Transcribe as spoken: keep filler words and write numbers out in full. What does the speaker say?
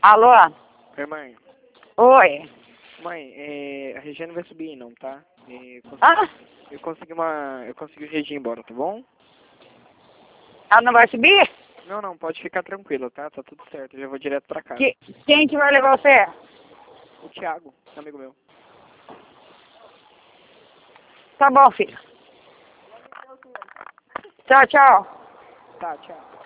Alô? Oi, mãe. Oi. Mãe, é, a Regiane vai subir não, tá? É, eu, consegui, Ah, eu consegui uma. Eu consegui o Regi embora, tá bom? ela não vai subir? Não, não, pode ficar tranquilo, tá? Tá tudo certo, eu já vou direto pra casa. Que, quem que vai levar você? O Thiago, amigo meu. Tá bom, filho. Tchau, tchau. Tá, tchau.